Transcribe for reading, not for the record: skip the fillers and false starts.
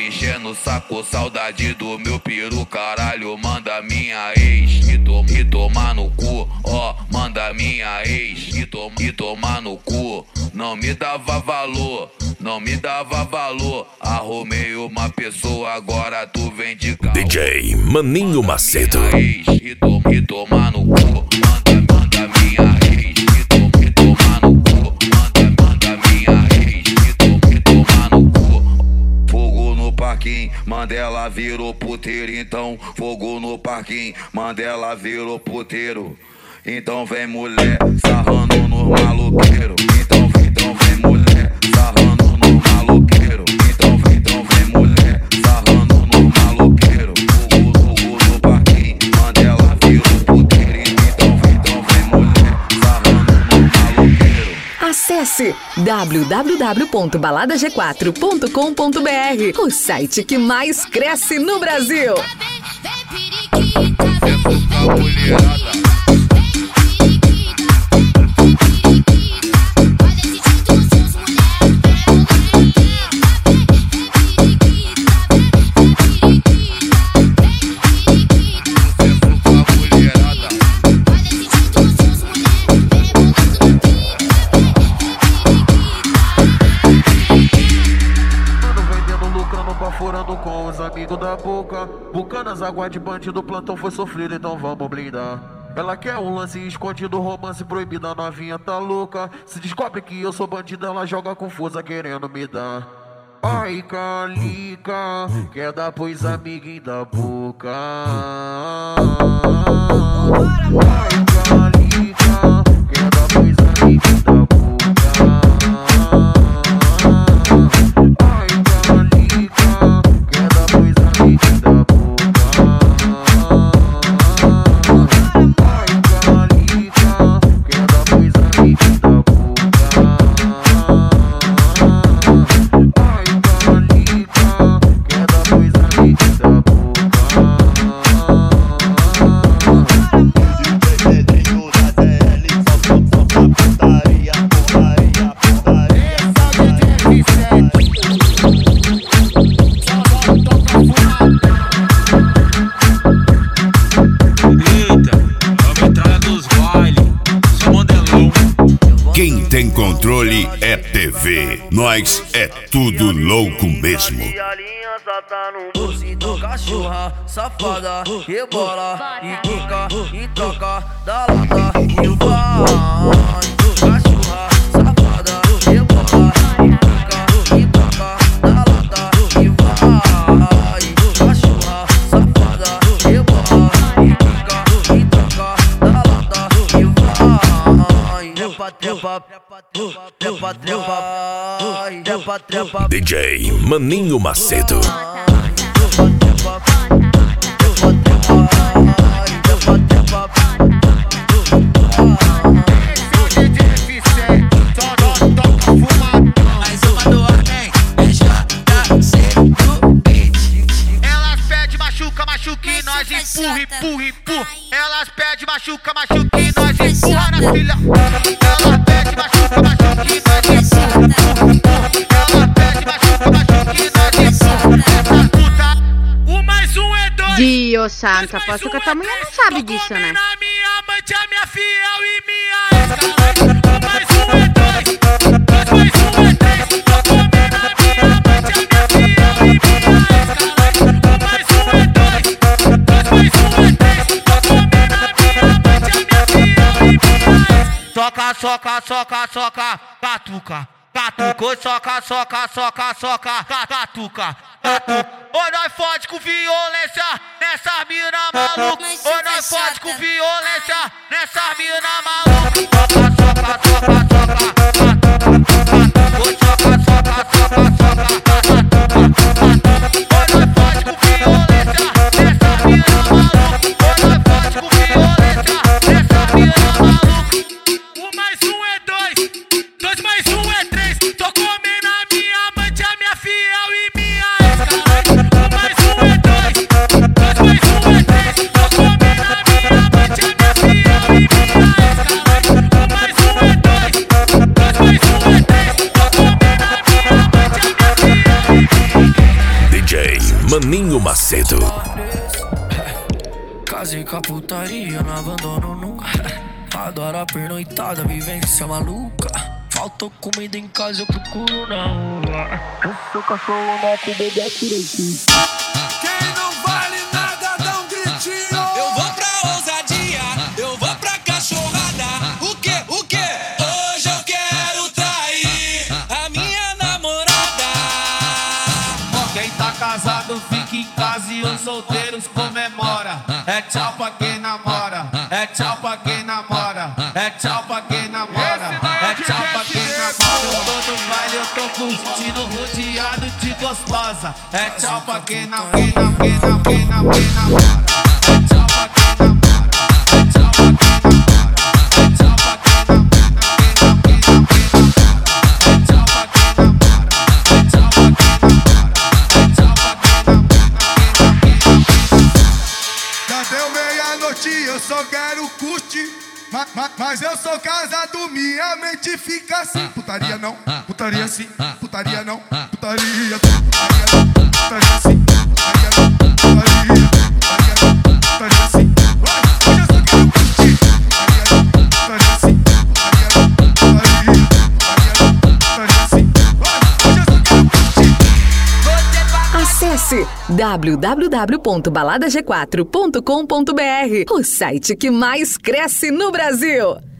tava enchendo o saco, saudade do meu peru, caralho, manda minha ex e tomar no cu, ó, manda minha ex e tomar no cu. Não me dava valor, não me dava valor, arrumei uma pessoa, agora tu vem de carro. DJ Maninho Macedo. E tomar no cu, manda minha ex e tomar no cu, manda minha ex e tomar no cu. Fogo no parquinho, Mandela virou puteiro, então fogo no parquinho, Mandela virou puteiro. Então vem mulher sarrando no maloqueiro, então vem mulher sarrando no maloqueiro, então vem mulher sarrando no maloqueiro. Fogo no parquinho, Mandela virou puteiro, então vem mulher sarrando no maloqueiro. Acesse www.baladag4.com.br, o site que mais cresce no Brasil. Furando com os amigos da boca, Bucanas, água de bandido, plantão foi sofrido, então vamos blindar. Ela quer um lance escondido, romance proibido, a novinha tá louca. Se descobre que eu sou bandido, ela joga confusa querendo me dar. Ai, Calica, quer dar pros amiguinhos da boca. Ai, Calica, quer dar pros amiguinhos da boca. Quem tem controle é TV, nós é tudo louco mesmo. E a aliança tá no bolso, então cachorra, safada, rebola e quica e toca da lata e vai. Cachorra, safada, rebola e quica e toca da lata e vai. Cachorra, safada, rebola e quica e toca da lata e vai. Trepa, DJ Maninho Macedo. Mais uma do ordem, JC do beat. Elas pedem machuca, machuque, nós empurra. Elas pedem machuca, machuque, nós empurra na filha. Elas pedem machuca, machuque, nós empurra. Elas pedem machuca, machuque, nós empurra. Puta, o mais um é dois. Dio santo, aposto que a tua mulher não sabe disso, né? A minha amante, a minha fiel e minha ex. O mais um é dois. Dois mais um é três. Tô comendo a minha amante, a minha fiel e minha ex. O mais um é dois. Dois mais um é três. Tô comendo a minha amante, a minha fiel e minha ex. Soca, soca, soca, soca, catuca. Catucou, soca, soca, soca, soca, catuca. Ou nós fode com violência nessa mina maluca. Ou nós fode com violência nessa mina maluca. Soca, soca, soca, soca, catuca. Soca, soca, soca, soca, ou nós fode com violência nessa mina maluca. Ou nós fode com violência nessa mina maluca. Um mais um é dois. Dois mais um é três. Tô comendo a minha amante, a minha fiel e minha ex. Um mais um é dois. Dois mais um é três. Tô comendo a minha amante, a minha fiel e minha ex. Um mais um é dois. Dois mais um é três. Maninho Macedo. Casei com a putaria, não abandono nunca. Adoro a pernoitada, vivência maluca. Faltou comida em casa, eu procuro na rua. Eu sou cachorro mato, bebê direitinho. Quem não vale nada, dá um gritinho. Eu vou pra ousadia, eu vou pra cachorrada. O quê? Hoje eu quero trair a minha namorada. Quem tá casado fica em casa e os solteiros comemora. É tchau pra quem namora, é tchau pra quem namora, é tchau pra quem namora, é tchau pra quem namora. Eu tô no baile, eu tô curtindo, rodeado de gostosa. É tchau pra quem namora, é tchau pra quem namora, é tchau pra quem namora, é tchau pra quem namora, é tchau pra quem namora, é tchau pra quem namora, é tchau pra quem namora. Já deu meia-noite, eu só quero curtir. Mas eu sou casado, minha mente fica assim. Putaria não, putaria sim, putaria não, putaria sim, putaria sim, putaria não, putaria, putaria não, putaria sim. Hoje eu só quero curtir. Putaria não, putaria sim, putaria não, putaria, putaria não, putaria sim. Hoje eu só quero curtir. Acesse www.baladag4.com.br, o site que mais cresce no Brasil.